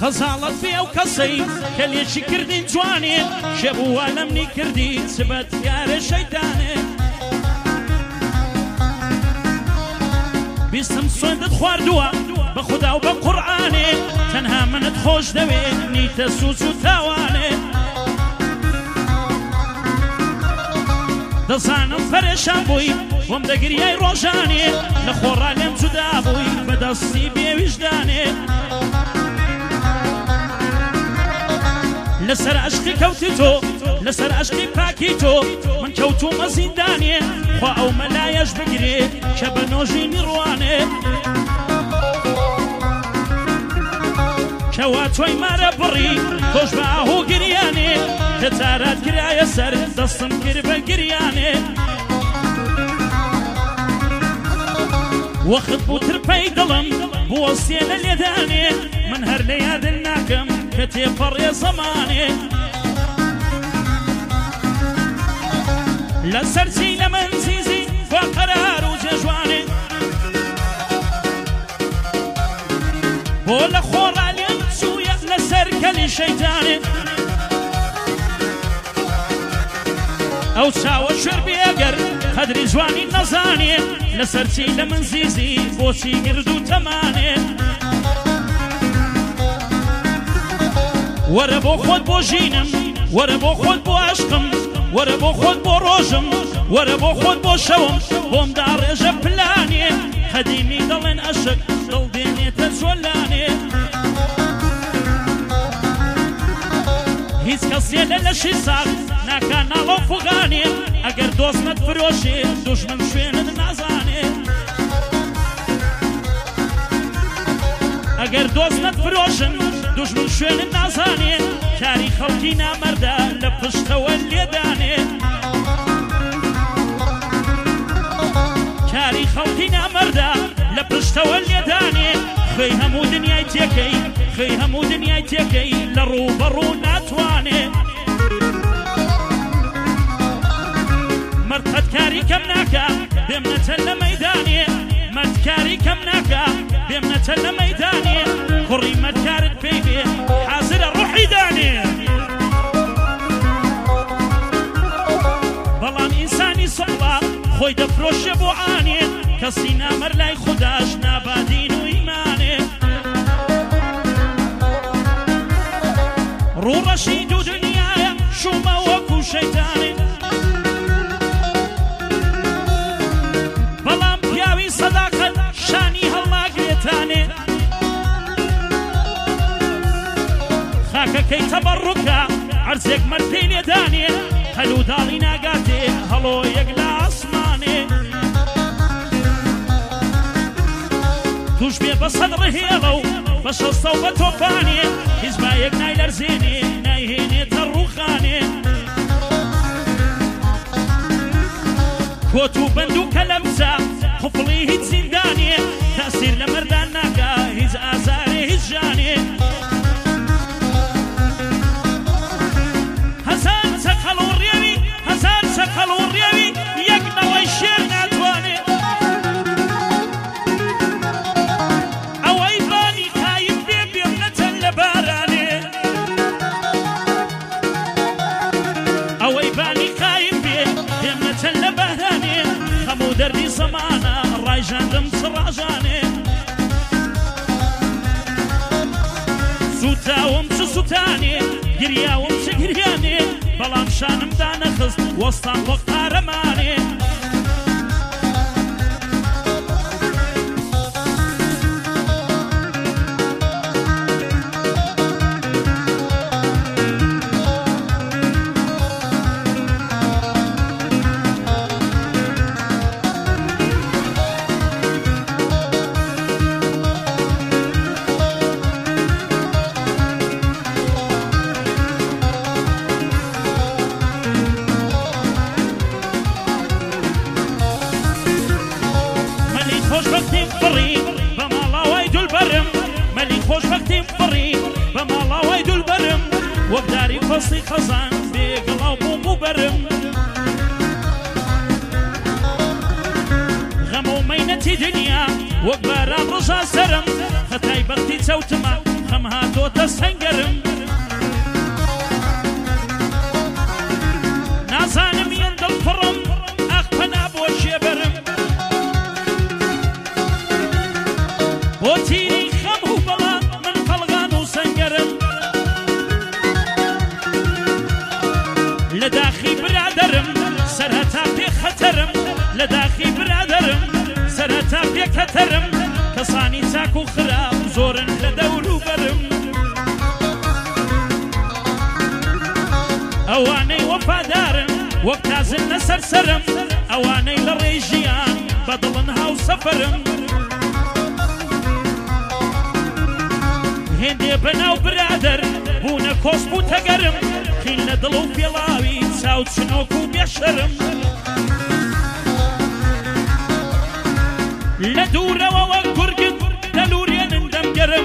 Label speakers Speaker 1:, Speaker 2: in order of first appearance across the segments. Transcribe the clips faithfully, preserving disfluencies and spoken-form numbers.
Speaker 1: خەزاڵت بێ ئەو کەسەی کە لێشی کردین جوانێ شێبووە لەمنی کردی سبەت یارە شەیتانێ بیستم سوێندت خواردووە بە خودا و بە قورئانێ تەنها منت خۆش دەوێ نیتە سووس و تاوانێ دەزانم پەرێشان بووی وەم دەگریای ڕۆژانێ لە خۆڕا لێم جودا بووی بەدەستی بێویژدانێ لەسەر عشقی کەوتی تۆ لەسەر عشقی پاکی تۆ من کەوتومە زیندانێ خوا ئەو مەلایەش بگرێ کە بە نۆژینی ڕوانێ کەوا تۆی مارە بڕی تۆش بە ئاهوو گریانێ کە جارات گرایە سەر دەستم کرد بە گریانێ وەخت بوو ترپەی دڵم بوەستێ لە لێدانێ من هەر لە یادن ناکەم کە تێپەڕێ زەمانێ لەسەر چی لە من زیزی بۆ قەرار و جێژوانێ بۆ لە خۆڕا لێم چوویە لەسەر کەلی شەیتانێ ئەو چاوە شوێر بێگەر قەدری جوانی نەزانێ لەسەر چی لە من زیزی بۆچی گرد و تەمانێ وەرە بۆ خۆت بۆ ژینم وەرە بۆ خۆت بۆ عشقم وەرە بۆ خۆت بۆ ڕۆژم وەرە بۆ خۆت بۆ شەوم بۆم دا ڕێژە پلانێ قەدیمی دەڵێن عەشق دڵ دێنێتە جۆلانێ هیچ کەسێ لە لەشی ساغ ناکا ناڵۆ فوغانێ ئەگەر دۆستمەت فرۆشێ دوژمن شوێنت نازانێ ئەگەر دۆستمەت فرۆشن دوژمن شوێنت نازانێ کاری خەڵکی نامەردە لە پشتەوە لێدانێ کاری خەڵکی نامەردە لە پشتەوە لێدانێ خەی هەموو دنیای تێکەی خەی هەموو دنیای تێکەی لە ڕووبەڕوو ناتوانێ مردکاری کەم ناکە بێم نەچە لە مەیدانێ مردکاری کەم ناکە بێم نەچە لە مەیدانێ کوڕی مردکارت پێی بێ حازرە ڕوحی دانێ بەڵام ئینسانی سەڵا خۆی دەفرۆشێ بۆ ئانێ کەسی نامەر لای خوداش نابادین و ئیمانێ ڕوڕەشی دوو دنیایە شومە وەکو شەیتانێ بەڵام پیاوی سەداقەت شانی هەڵناگرێتانێ خاکەکەی تەبەڕووکە عەرزێک مەرپێی لێدانێ هەلوو داڵی ناگاتێ هەڵۆ یەک لە ئاسمانێ توش بێ بە سەد ڕهێڵە و بە شەستە و بە تۆپانێ هیچ بایەک نایلەرزێنێ نایهێنێتە ڕووخانێ کۆت و بەند و کەلەمچە قوفڵی هیچ زیندانێ تەسیر لە مەردان ناکا هیچ ئازارێ هیچ ژانێ هەزار چەقەڵ و ڕێوی هەزار چەقەڵ و ڕێوی یەک نەوەی شێر ناتوانێ ئەوەی بانی قایم بێ بێم نەچەند لە بارانێ ئەوەی بانی قایم بێ بێم نەچەند لە بارانێ هەموو دەردی زەمانە ڕایژاندم سڕاژانێ سوتاوم چ سوتانێ گریاوم چ گریانێ بەڵام شانم دانەخست وەستان وەک قارەمانێ خۆشبەختیم فڕی بە ماڵاوای دولبەرم مەلی خۆشبەختیم فڕی بە ماڵاوای دولبەرم وەک داری فەسڵی خەزان بێگەڵاو بووم و بەرم غەم و مەینەتی دنیا وەک باران ڕژا سەرم خەتای بەختی چەوتمە دەم هاتۆتە سەنگەرم نازانم یەن دڵپڕم ئاخ پەنا بۆ شێبەرم بۆ تیری خەم و بەڵام من قەڵغان و سەنگەرم لە داخی برادەرم سەرهەتا پێ خەتەرم لە داخی برادەرم سەرهەتا پێ خەتەرم کەسانی چاک و خراپ زۆرن لە دەور و بەرم ئەوانەی وەفادارن وەک تازن لەسەر سەرم ئەوانەی لە ڕێژیان بەدڵن هاو سەفەرم هێندێ بەناو برادەر بوونە کۆس بوو تەگەرم خین لە دڵ و پێڵاوی چاو چنۆک و بێشەرم لە دوورەوە وەک گورگن دەلوورێنن دەمگەرم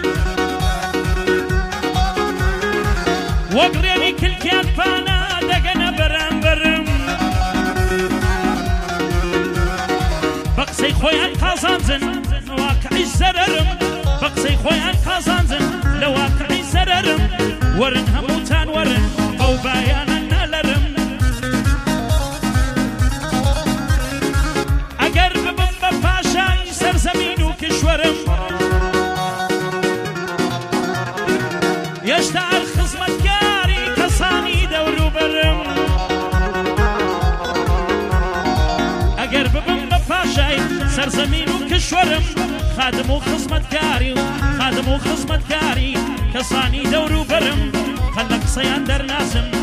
Speaker 1: وەک ڕێنی کلکیان پانە دەگەنە بەرامبەرم بە قسەی خۆیان قازانجن واقعی زەرەرم بە قسەی خۆیان قازانجن لە واقعی زەرەرم وەرن هەمووتان وەرن ئەو بایانە نەلەرم ئەگەر ببم بە پاشای سەرزەمین و کشوەرم هێشتا هەر خزمەتگاری کەسانی دەور و بەرم ئەگەر ببم بە پاشای سەرزەمین و کشوەرم خادم و خزمەتگاری و خادم و خزمەتگاری کەسانی دەور و بەرم هەر لە قسەیان دەرناسم